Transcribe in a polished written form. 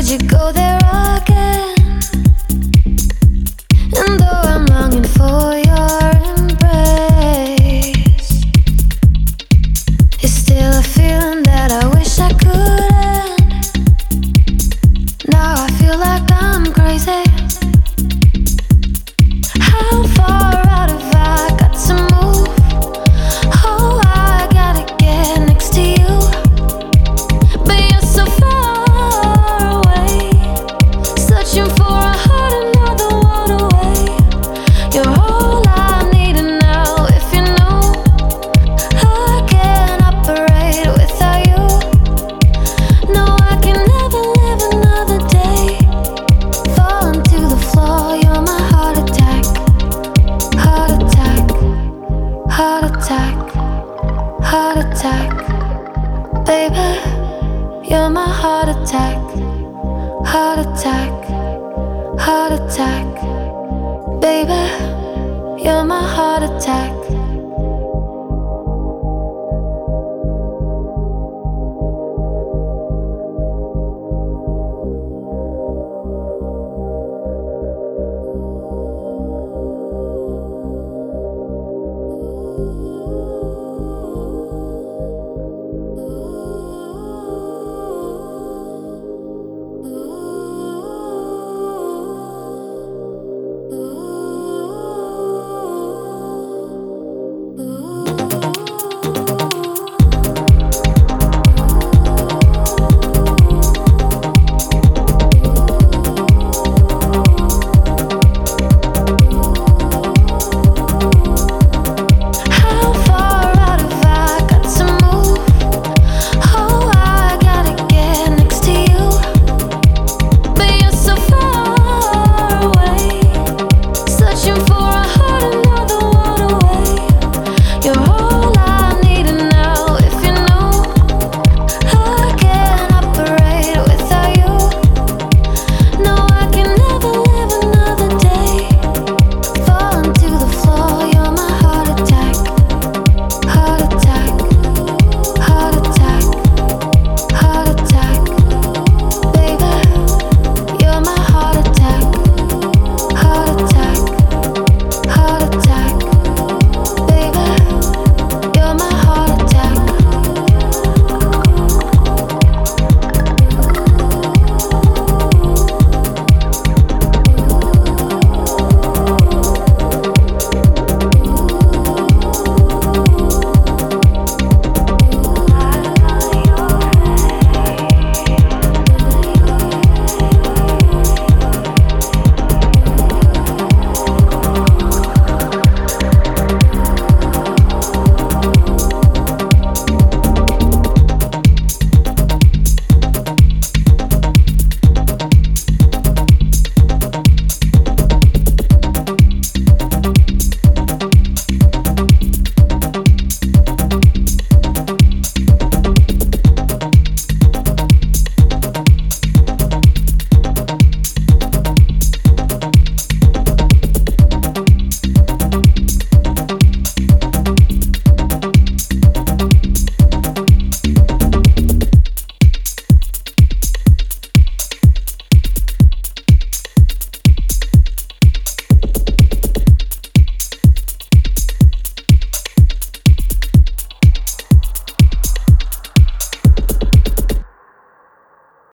you go there again? And though I'm longing for your embrace, it's still a feeling that I wish I could end. Now I feel like I'm crazy. How far out have I got to move? Oh, I gotta get next to you, but you're so far away, searching for a heart another world away. You're all I need now. If you know I can't operate without you, no, I can never live another day. Falling to the floor, you're my heart attack. Heart attack, heart attack, heart attack. Baby, you're my heart attack. Heart attack, heart attack. Baby, you're my heart attack.